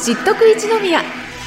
知っとく一宮。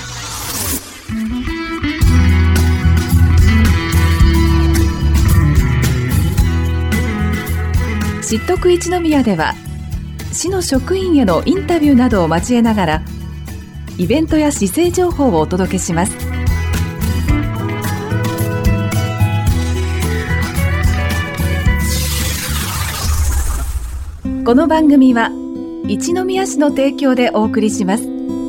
知っとく一宮では、市の職員へのインタビューなどを交えながらイベントや市政情報をお届けします。この番組は一宮市の提供でお送りします。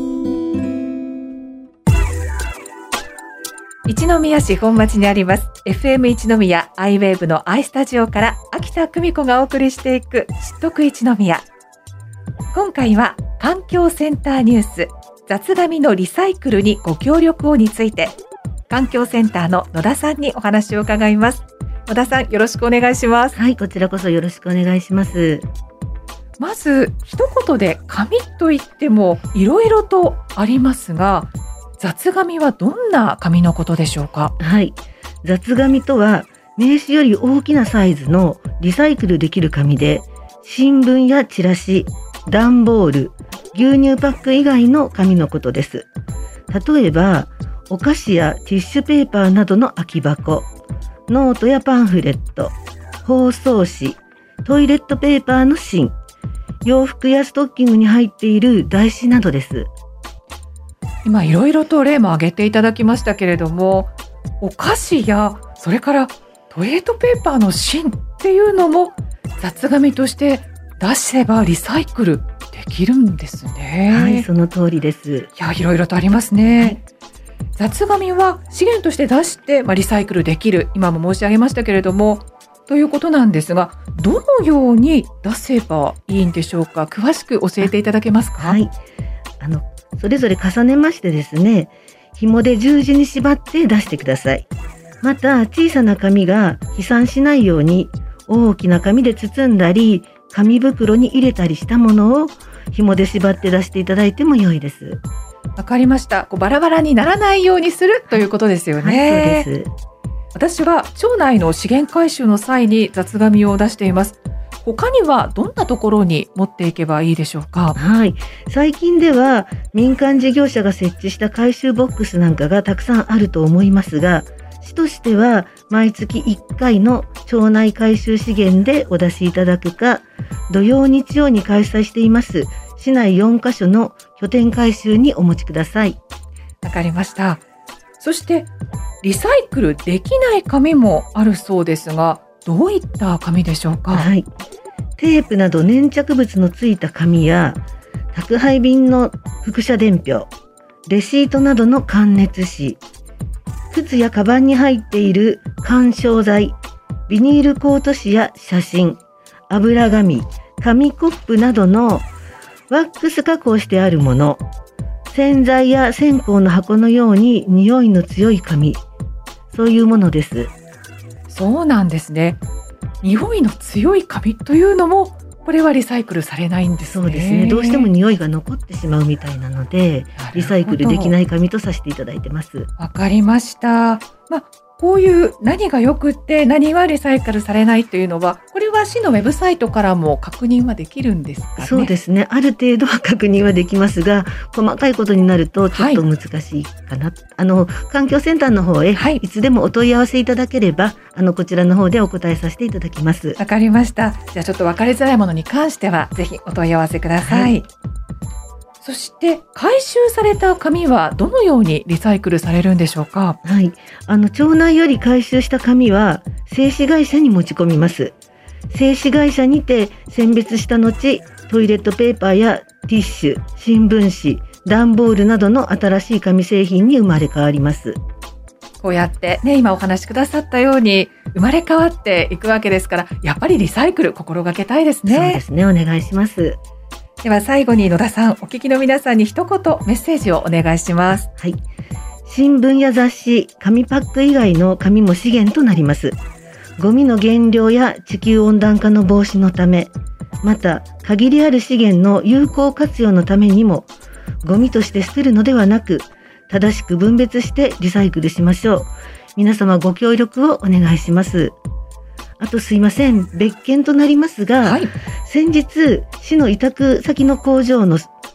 一宮市本町にあります FM 一宮アイウェーブの i スタジオから秋田久美子がお送りしていく知っとく一宮。今回は環境センターニュース雑紙のリサイクルにご協力をについて、環境センターの野田さんにお話を伺います。野田さん、よろしくお願いします。 はい、こちらこそよろしくお願いします。 まず一言で紙といってもいろいろとありますが、雑紙はどんな紙のことでしょうか？ はい、雑紙とは名刺より大きなサイズのリサイクルできる紙で、新聞やチラシ、段ボール、牛乳パック以外の紙のことです。例えばお菓子やティッシュペーパーなどの空き箱、ノートやパンフレット、包装紙、トイレットペーパーの芯、洋服やストッキングに入っている台紙などです。 今いろいろと例も挙げていただきましたけれども、お菓子やそれからトイレットペーパーの芯っていうのも雑紙として出せばリサイクルできるんですね。 はい、その通りです。 いや、いろいろとありますね。はい、雑紙は資源として出して、リサイクルできる、今も申し上げましたけれどもということなんですが、どのように出せばいいんでしょうか？詳しく教えていただけますか？ はい、それぞれ重ねましてですね、紐で十字に縛って出してください。また小さな紙が飛散しないように大きな紙で包んだり、紙袋に入れたりしたものを紐で縛って出していただいても良いです。 わかりました。バラバラにならないようにするということですよね。 はい、そうです。 私は町内の資源回収の際に雑紙を出しています。他にはどんなところに持っていけばいいでしょうか？ はい、最近では民間事業者が設置した回収ボックスなんかがたくさんあると思いますが、市としては毎月1回の町内回収資源でお出しいただくか、土曜日曜に開催しています市内4カ所の拠点回収にお持ちください。 わかりました。そしてリサイクルできない紙もあるそうですが、どういった紙でしょうか？ はい、テープなど粘着物のついた紙や宅配便の複写伝票、レシートなどの感熱紙、靴やカバンに入っている緩衝材、ビニールコート紙や写真、油紙、紙コップなどのワックス加工してあるもの、洗剤や線香の箱のように匂いの強い紙、そういうものです。 そうなんですね。匂いの強い紙というのもこれはリサイクルされないんですね。 そうですね。どうしても匂いが残ってしまうみたいなので、リサイクルできない紙とさせていただいてます。 わかりました。こういう何が良くって何はリサイクルされないというのは、これは市のウェブサイトからも確認はできるんですかね？ そうですね。ある程度は確認はできますが、細かいことになるとちょっと難しいかな。環境センターの方へいつでもお問い合わせいただければ、こちらの方でお答えさせていただきます。 わかりました。じゃあちょっと分かりづらいものに関してはぜひお問い合わせください。そして回収された紙はどのようにリサイクルされるんでしょうか？ はい、町内より回収した紙は製紙会社に持ち込みます。製紙会社にて選別した後、トイレットペーパーやティッシュ、新聞紙、段ボールなどの新しい紙製品に生まれ変わります。 こうやってね、今お話しくださったように生まれ変わっていくわけですから、やっぱりリサイクル心がけたいですね。 そうですね、お願いします。 では最後に野田さん、お聞きの皆さんに一言メッセージをお願いします。 はい、新聞や雑誌、紙パック以外の紙も資源となります。ゴミの減量や地球温暖化の防止のため、また限りある資源の有効活用のためにも、ゴミとして捨てるのではなく、正しく分別してリサイクルしましょう。皆様ご協力をお願いします。あとすいません、別件となりますが、先日市の委託先の工場の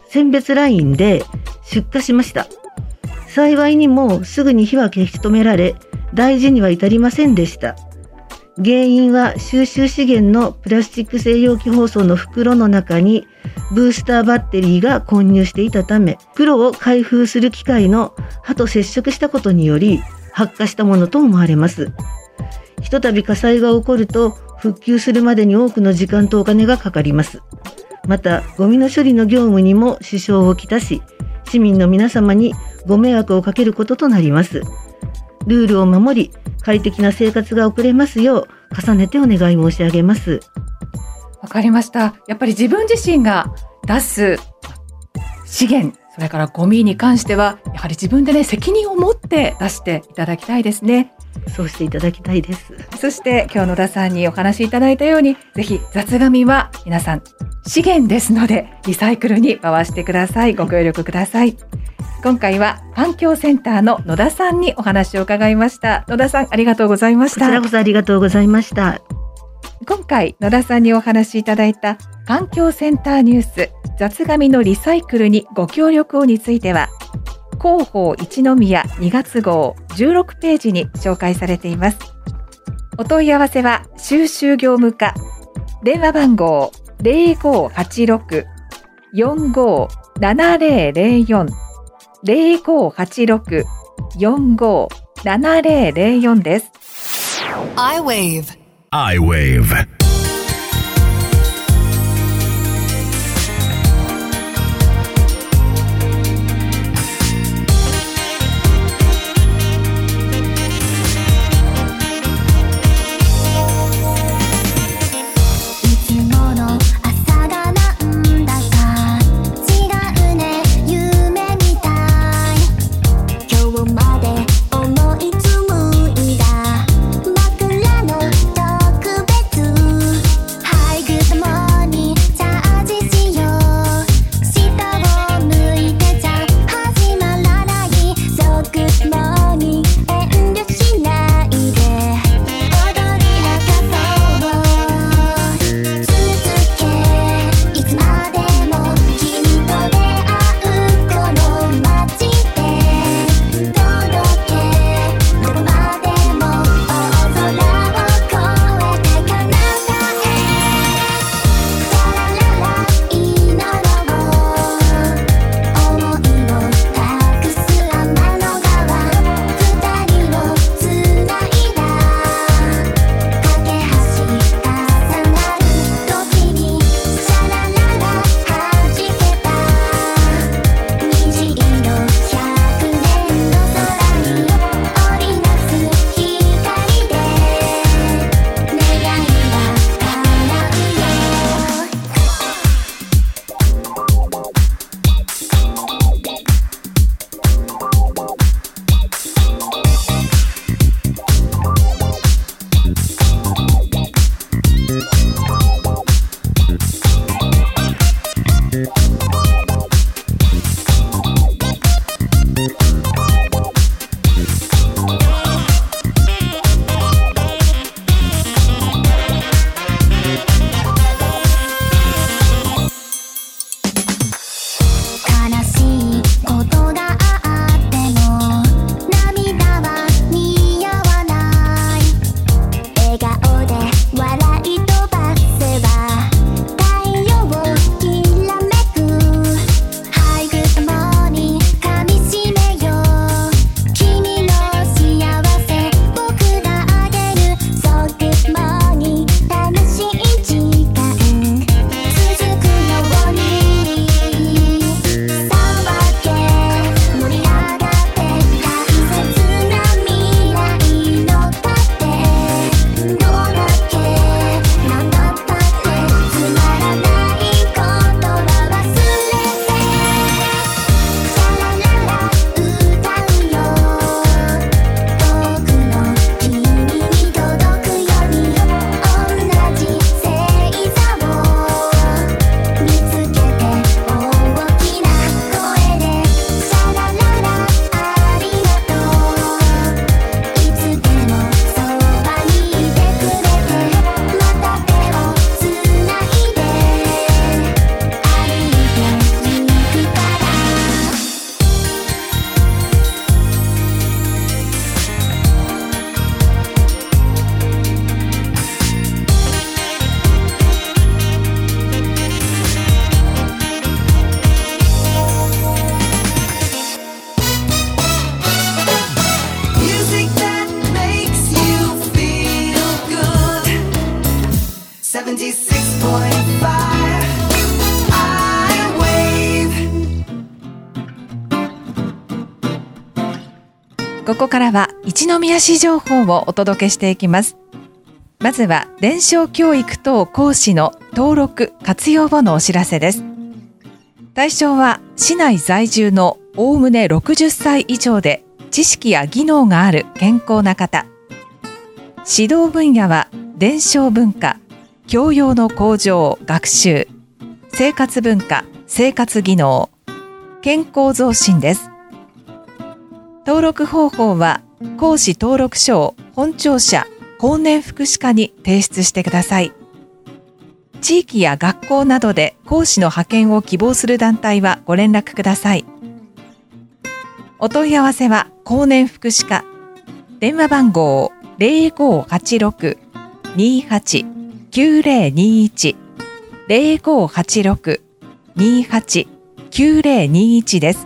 選別ラインで出荷しました。幸いにもすぐに火は消し止められ、大事には至りませんでした。原因は収集資源のプラスチック製容器包装の袋の中にブースターバッテリーが混入していたため、袋を開封する機械の刃と接触したことにより発火したものと思われます。ひとたび火災が起こると復旧するまでに多くの時間とお金がかかります。また、ゴミの処理の業務にも支障をきたし、市民の皆様にご迷惑をかけることとなります。ルールを守り、快適な生活が送れますよう重ねてお願い申し上げます。 わかりました。やっぱり自分自身が出す資源、それからゴミに関してはやはり自分でね、責任を持って出していただきたいですね。 そうしていただきたいです。 そして今日野田さんにお話しいただいたように、ぜひ雑紙は皆さん資源ですのでリサイクルに回してください。ご協力ください。今回は環境センターの野田さんにお話を伺いました。野田さん、ありがとうございました。 こちらこそありがとうございました。 今回野田さんにお話しいただいた環境センターニュース雑紙のリサイクルにご協力をについては、広報一宮2月号16ページに紹介されています。お問い合わせは収集業務課、電話番号 0586-457004 0586-457004 です。 I-Wave ここからは一宮市情報をお届けしていきます。まずは伝承教育等講師の登録活用後のお知らせです。対象は市内在住のおおむね60歳以上で知識や技能がある健康な方。指導分野は伝承文化、教養の向上・学習、生活文化・生活技能、健康増進です。登録方法は講師登録書を本庁舎後年福祉課に提出してください。地域や学校などで講師の派遣を希望する団体はご連絡ください。お問い合わせは後年福祉課、電話番号 0586-28-9021 0586-28-9021 です。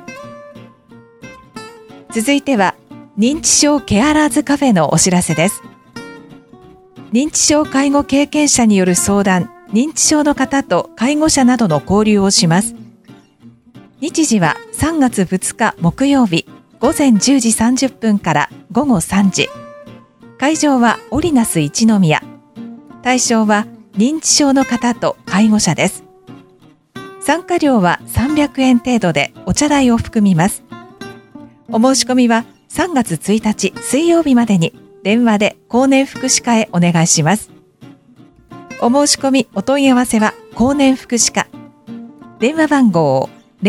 続いては認知症ケアラーズカフェのお知らせです。認知症介護経験者による相談、認知症の方と介護者などの交流をします。日時は3月2日木曜日午前10時30分から午後3時。会場はオリナス一宮。対象は認知症の方と介護者です。参加料は300円程度でお茶代を含みます。お申し込みは3月1日水曜日までに電話で後年福祉課へお願いします。お申し込みお問い合わせは後年福祉課。電話番号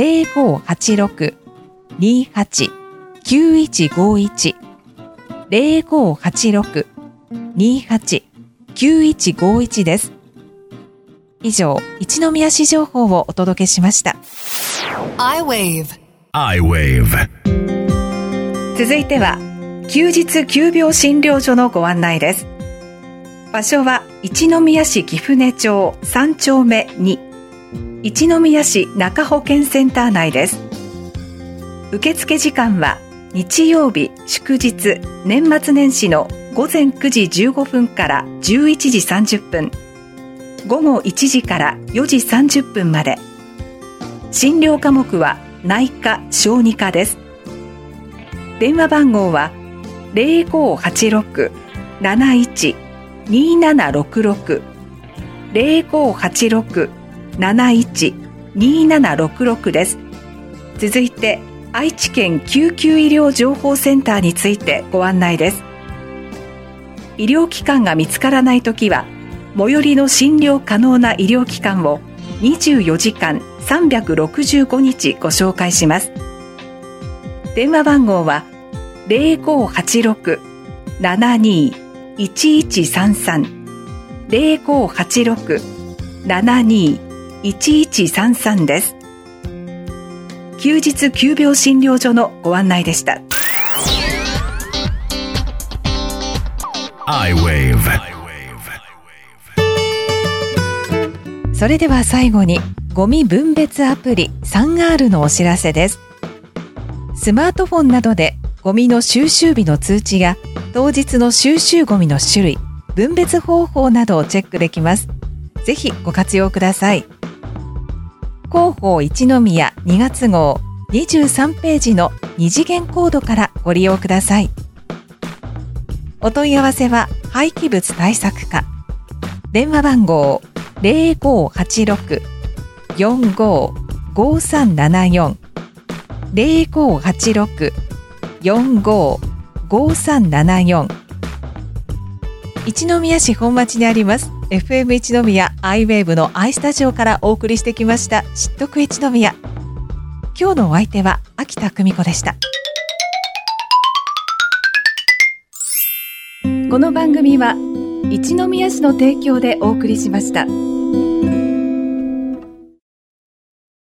0586-28-9151 0586-28-9151 です。以上、一宮市情報をお届けしました。 iWave。 続いては休日急病診療所のご案内です。場所は一宮市貴船町3丁目2、一宮市中保健センター内です。受付時間は日曜日、祝日、年末年始の午前9時15分から11時30分、午後1時から4時30分まで。診療科目は内科・小児科です。電話番号は 0586-71-2766 0586-71-2766 です。続いて愛知県救急医療情報センターについてご案内です。医療機関が見つからないときは最寄りの診療可能な医療機関を24時間365日ご紹介します。電話番号は 0586-72-1133 0586-72-1133 です。休日急病診療所のご案内でした。それでは最後にゴミ分別アプリ 3R のお知らせです。スマートフォンなどでゴミの収集日の通知や当日の収集ゴミの種類、分別方法などをチェックできます。ぜひご活用ください。広報一宮2月号23ページの2次元コードからご利用ください。お問い合わせは廃棄物対策課。電話番号 0586-455374 0586-455374。一宮市本町にあります FM 一宮 iWave の i スタジオからお送りしてきました知っとく一宮。今日のお相手は秋田久美子でした。この番組は一宮市の提供でお送りしました。